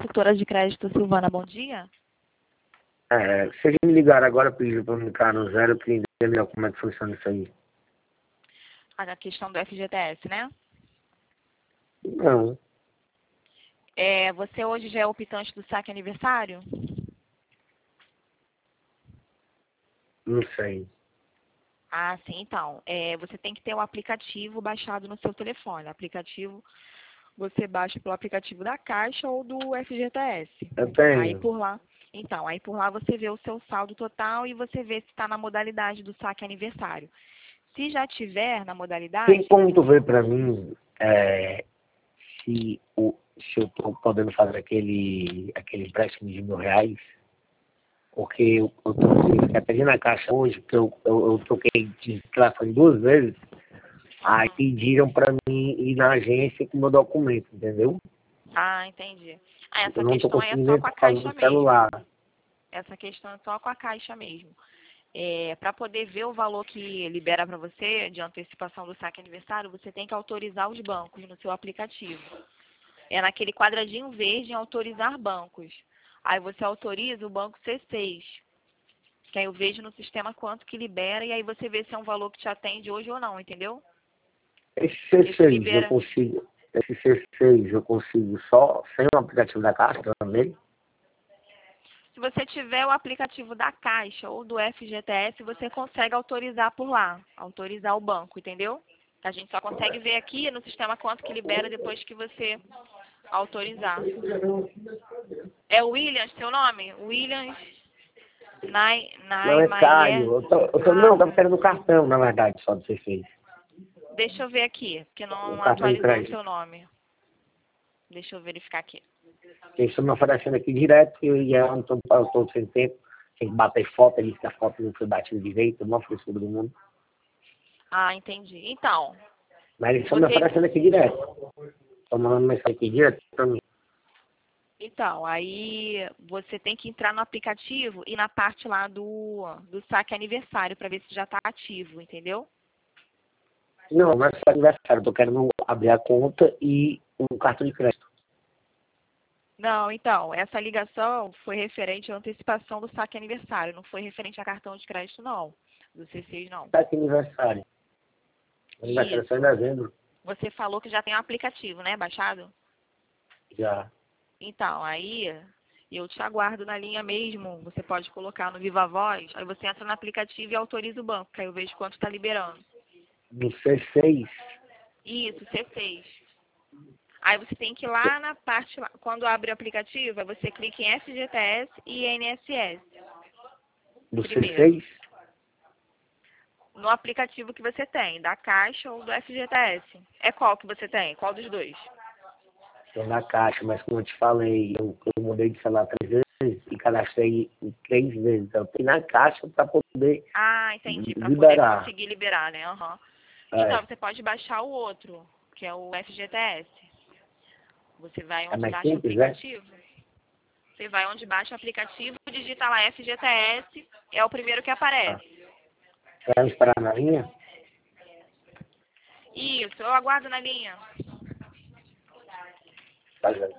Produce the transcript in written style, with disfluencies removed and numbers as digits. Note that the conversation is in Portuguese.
Consultora de crédito Silvana, bom dia. Vocês me ligaram agora, pediram para me ligar no zero, eu queria entender melhor como é que funciona isso aí. A questão do FGTS, né? Não, Você hoje já é optante do saque aniversário? não sei. Ah, sim, então. Você tem que ter o aplicativo baixado no seu telefone. Aplicativo, você baixa pelo aplicativo da Caixa ou do FGTS. Eu Aí tenho. por lá, aí por lá você vê o seu saldo total e você vê se está na modalidade do saque aniversário. Se já tiver na Tem modalidade, como tu ver para mim se eu tô podendo fazer aquele empréstimo de R$ 1.000? Porque eu tô assim, fiquei até na caixa hoje, porque eu troquei de telefone 2 vezes, aí pediram para mim ir na agência com meu documento, entendeu? Ah, entendi. Ah, Eu essa não tô questão aí é conseguindo só ver com a por causa Caixa do mesmo. celular. Essa questão é só com a Caixa mesmo. Para poder ver o valor que libera para você de antecipação do saque aniversário, você tem que autorizar os bancos no seu aplicativo. É naquele quadradinho verde em autorizar bancos. Aí você autoriza o banco C6, que aí eu vejo no sistema quanto que libera e aí você vê se é um valor que te atende hoje ou não, entendeu? Esse Esse C6 eu libera. consigo, esse C6 eu consigo só sem o aplicativo da Caixa também. Se você tiver o aplicativo da Caixa ou do FGTS, você consegue autorizar por lá, autorizar o banco, entendeu? A gente só consegue ver aqui no sistema quanto que libera depois que você autorizar. É o Williams, seu nome? Williams Não é Naimayer. Caio. Não, Ah, eu tava querendo o cartão, na verdade, só do C6. deixa eu ver aqui, porque O não cartão de atualizou o crédito. seu nome. Deixa eu verificar aqui. Eles estão me oferecendo aqui direto e eu tô sem tempo. Tem que bater foto, eles que a foto não foi batida direito, não ofereceu todo mundo. Ah, entendi. Então, Mas eles estão me você oferecendo aqui direto. Estão mandando mensagem aqui direto pra mim. Então, aí você tem que entrar no aplicativo e na parte lá do saque aniversário para ver se já está ativo, entendeu? Não, mas é aniversário. Eu tô querendo abrir a conta e um cartão de crédito. Não, então, essa ligação foi referente à antecipação do saque aniversário, não foi referente a cartão de crédito, não, do C6, não. Tá aqui aniversário. Aniversário é só em Isso. dezembro. Você falou que já tem um aplicativo, né, baixado? Já. Então, aí eu te aguardo na linha mesmo. Você pode colocar no Viva Voz, aí você entra no aplicativo e autoriza o banco, que aí eu vejo quanto está liberando. Do C6. Isso, C6. Aí você tem que ir lá na parte, quando abre o aplicativo, aí você clica em FGTS e INSS. Do Primeiro, C6? no aplicativo que você tem, da Caixa ou do FGTS. É qual que você tem? Qual dos dois? Estou na Caixa, mas como eu te falei, eu mudei de celular 3 vezes e cadastrei 3 vezes. Eu tenho na Caixa para poder Ah, entendi, para poder liberar. conseguir liberar, né? Aham. Então, É, você pode baixar o outro, que é o FGTS. Você vai é onde mais baixa o simples, né? aplicativo. Você vai onde baixa o aplicativo, digita lá FGTS, é o primeiro que Tá. aparece. Vai esperar na linha? Isso, eu aguardo na linha. Tá, já.